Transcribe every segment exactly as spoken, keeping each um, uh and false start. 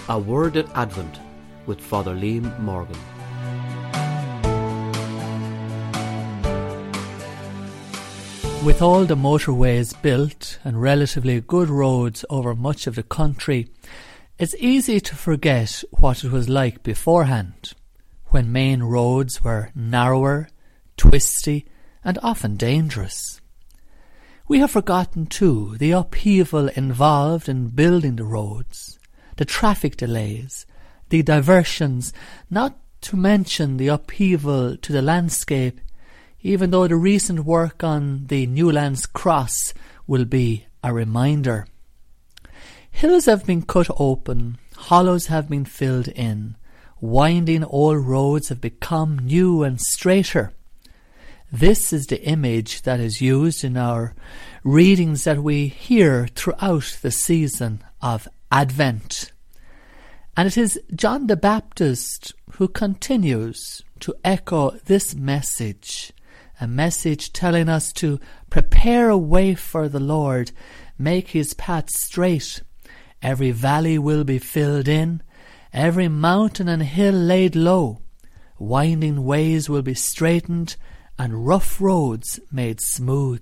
A Word at Advent with Father Liam Morgan. With all the motorways built and relatively good roads over much of the country, it's easy to forget what it was like beforehand, when main roads were narrower, twisty, and often dangerous. We have forgotten too the upheaval involved in building the roads, the traffic delays, the diversions, not to mention the upheaval to the landscape, even though the recent work on the Newlands Cross will be a reminder. Hills have been cut open, hollows have been filled in, winding old roads have become new and straighter. This is the image that is used in our readings that we hear throughout the season of Advent. And it is John the Baptist who continues to echo this message, a message telling us to prepare a way for the Lord, make his path straight. Every valley will be filled in, every mountain and hill laid low. Winding ways will be straightened, and rough roads made smooth.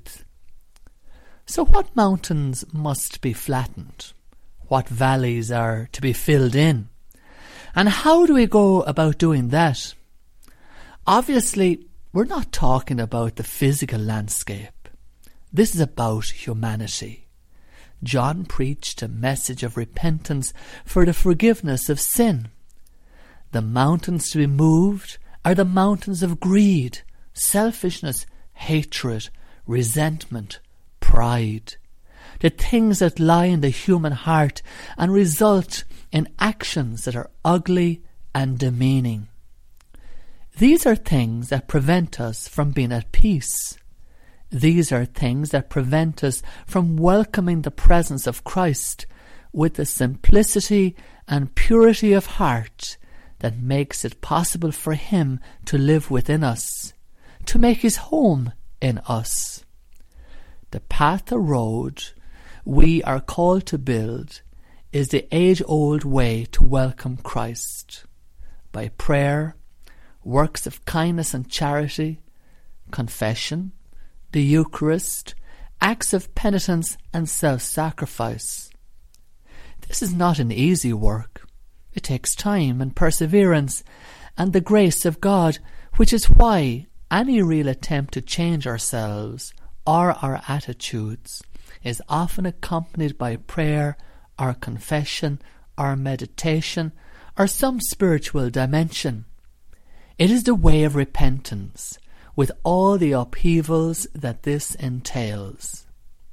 So what mountains must be flattened? What valleys are to be filled in? And how do we go about doing that? Obviously, we're not talking about the physical landscape. This is about humanity. John preached a message of repentance for the forgiveness of sin. The mountains to be moved are the mountains of greed, selfishness, hatred, resentment, pride. The things that lie in the human heart and result in actions that are ugly and demeaning. These are things that prevent us from being at peace. These are things that prevent us from welcoming the presence of Christ with the simplicity and purity of heart that makes it possible for him to live within us, to make his home in us. The path or road we are called to build is the age-old way to welcome Christ, by prayer, works of kindness and charity, confession, the Eucharist, acts of penitence and self-sacrifice. This is not an easy work. It takes time and perseverance and the grace of God, which is why any real attempt to change ourselves or our attitudes is often accompanied by prayer or confession or meditation or some spiritual dimension. It is the way of repentance, with all the upheavals that this entails.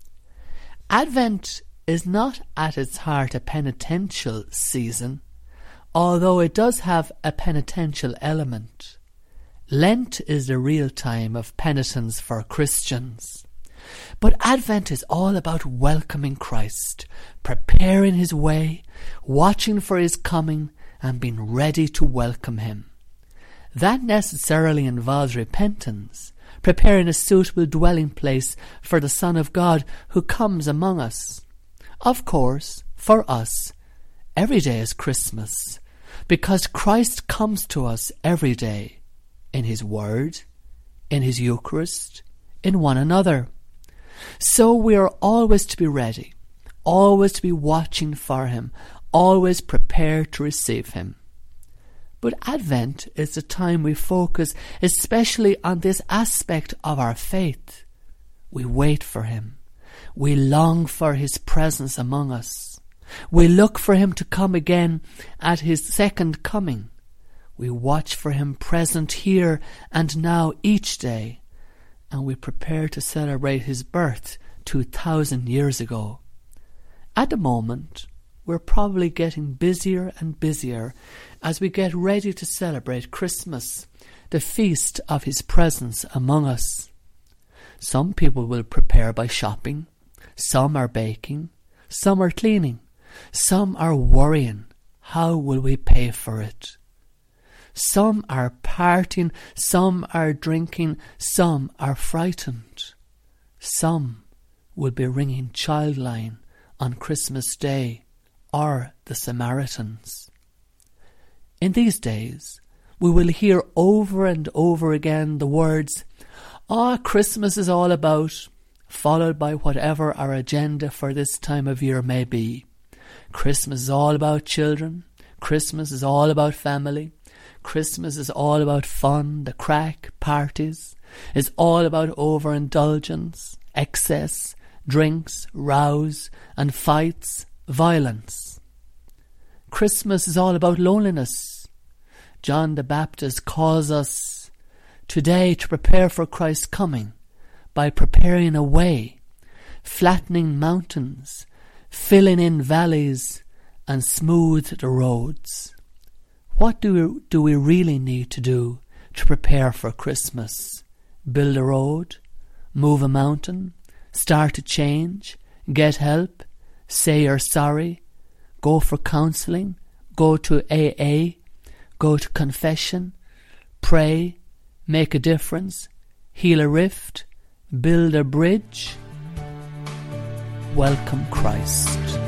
Advent is not at its heart a penitential season, although it does have a penitential element. Lent is the real time of penitence for Christians. But Advent is all about welcoming Christ, preparing his way, watching for his coming, and being ready to welcome him. That necessarily involves repentance, preparing a suitable dwelling place for the Son of God who comes among us. Of course, for us, every day is Christmas, because Christ comes to us every day, in his Word, in his Eucharist, in one another. So we are always to be ready, always to be watching for him, always prepared to receive him. But Advent is the time we focus especially on this aspect of our faith. We wait for him. We long for his presence among us. We look for him to come again at his second coming. We watch for him present here and now each day, and we prepare to celebrate his birth two thousand years ago. At the moment, we're probably getting busier and busier as we get ready to celebrate Christmas, the feast of his presence among us. Some people will prepare by shopping, some are baking, some are cleaning, some are worrying, how will we pay for it? Some are partying, some are drinking, some are frightened. Some will be ringing Childline on Christmas Day, or the Samaritans. In these days, we will hear over and over again the words, "Ah, Christmas is all about," followed by whatever our agenda for this time of year may be. Christmas is all about children. Christmas is all about family. Christmas is all about fun, the crack, parties. It's all about overindulgence, excess, drinks, rows, and fights, violence. Christmas is all about loneliness. John the Baptist calls us today to prepare for Christ's coming by preparing a way, flattening mountains, filling in valleys, and smooth the roads. What do we, do we really need to do to prepare for Christmas? Build a road, move a mountain, start a change, get help, say you're sorry, go for counselling, go to A A, go to confession, pray, make a difference, heal a rift, build a bridge. Welcome Christ.